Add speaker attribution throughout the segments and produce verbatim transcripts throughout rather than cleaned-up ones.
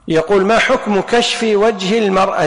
Speaker 1: يقول: ما حكم كشف وجه المرأة؟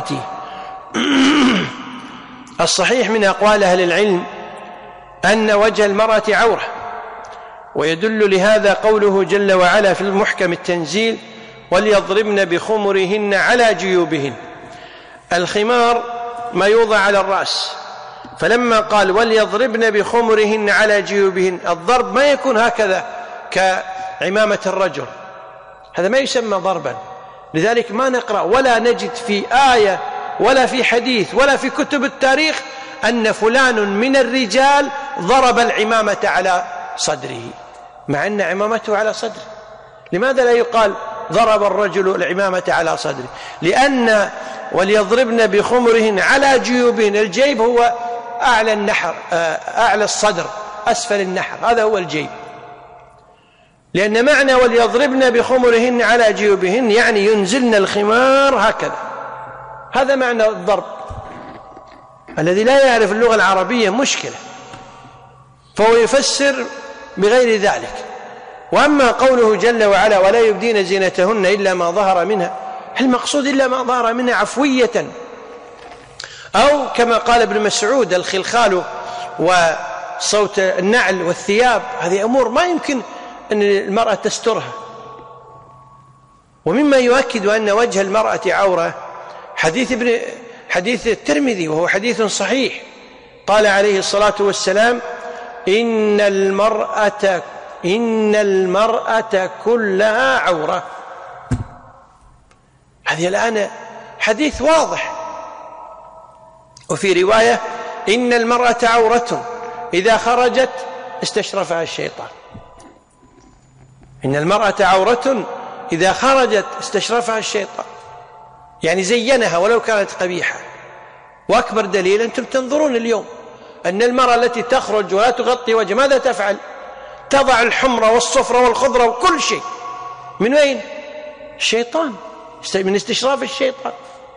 Speaker 1: الصحيح من أقوال أهل العلم أن وجه المرأة عورة، ويدل لهذا قوله جل وعلا في المحكم التنزيل: وليضربن بخمرهن على جيوبهن. الخمار ما يوضع على الرأس، فلما قال وليضربن بخمرهن على جيوبهن، الضرب ما يكون هكذا كعمامة الرجل، هذا ما يسمى ضربا. لذلك ما نقرأ ولا نجد في آية ولا في حديث ولا في كتب التاريخ أن فلان من الرجال ضرب العمامة على صدره، مع أن عمامته على صدره. لماذا لا يقال ضرب الرجل العمامة على صدره؟ لأن وليضربن بخمرهن على جيوبهن، الجيب هو أعلى النحر، أعلى الصدر أسفل النحر، هذا هو الجيب. لأن معنى وليضربن بخمرهن على جيوبهن يعني ينزلن الخمار هكذا، هذا معنى الضرب. الذي لا يعرف اللغة العربية مشكلة، فهو يفسر بغير ذلك. وأما قوله جل وعلا: ولا يبدين زينتهن إلا ما ظهر منها، المقصود إلا ما ظهر منها عفوية، أو كما قال ابن مسعود: الخلخال وصوت النعل والثياب، هذه أمور ما يمكن أن المرأة تسترها. ومما يؤكد أن وجه المرأة عورة حديث ابن حديث الترمذي، وهو حديث صحيح، قال عليه الصلاة والسلام: إن المرأة إن المرأة كلها عورة. هذه الآن حديث واضح. وفي رواية: إن المرأة عورة إذا خرجت استشرفها الشيطان. إن المرأة عورة إذا خرجت استشرفها الشيطان، يعني زينها ولو كانت قبيحة. وأكبر دليل أنتم تنظرون اليوم أن المرأة التي تخرج ولا تغطي وجه ماذا تفعل؟ تضع الحمرة والصفرة والخضرة وكل شيء. من وين؟ الشيطان، من استشراف الشيطان،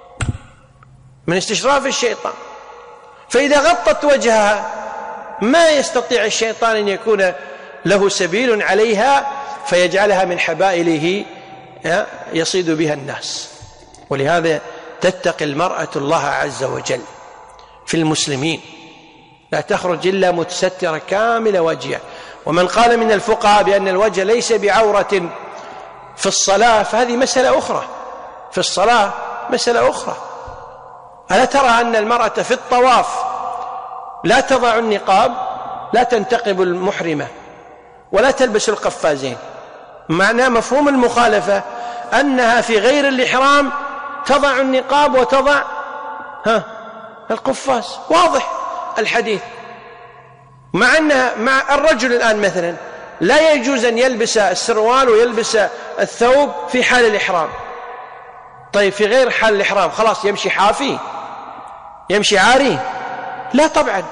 Speaker 1: من استشراف الشيطان. فإذا غطت وجهها ما يستطيع الشيطان أن يكون له سبيل عليها فيجعلها من حبائله يصيد بها الناس. ولهذا تتقي المرأة الله عز وجل في المسلمين، لا تخرج إلا متسترة كامل وجهها. ومن قال من الفقهاء بأن الوجه ليس بعورة في الصلاة فهذه مسألة أخرى، في الصلاة مسألة أخرى. ألا ترى أن المرأة في الطواف لا تضع النقاب، لا تنتقب المحرمة ولا تلبس القفازين؟ معناه مفهوم المخالفة أنها في غير الإحرام تضع النقاب وتضع ها القفاز، واضح الحديث. مع أنها مع الرجل الآن مثلا لا يجوز أن يلبس السروال ويلبس الثوب في حال الإحرام. طيب في غير حال الإحرام خلاص يمشي حافي، يمشي عاري؟ لا طبعا،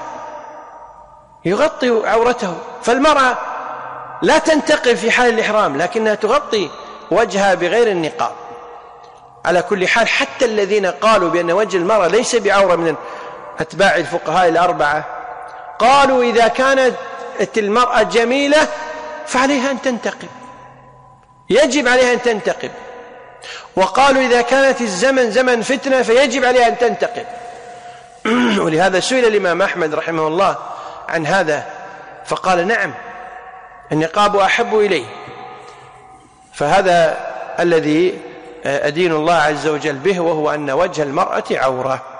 Speaker 1: يغطي عورته. فالمرأة لا تنتقب في حال الإحرام لكنها تغطي وجهها بغير النقاب. على كل حال حتى الذين قالوا بأن وجه المرأة ليس بعورة من أتباع الفقهاء الأربعة قالوا إذا كانت المرأة جميلة فعليها أن تنتقب، يجب عليها أن تنتقب. وقالوا إذا كانت الزمن زمن فتنة فيجب عليها أن تنتقب. ولهذا سئل الإمام أحمد رحمه الله عن هذا فقال: نعم، النقاب أحب إليه. فهذا الذي أدين الله عز وجل به، وهو أن وجه المرأة عورة.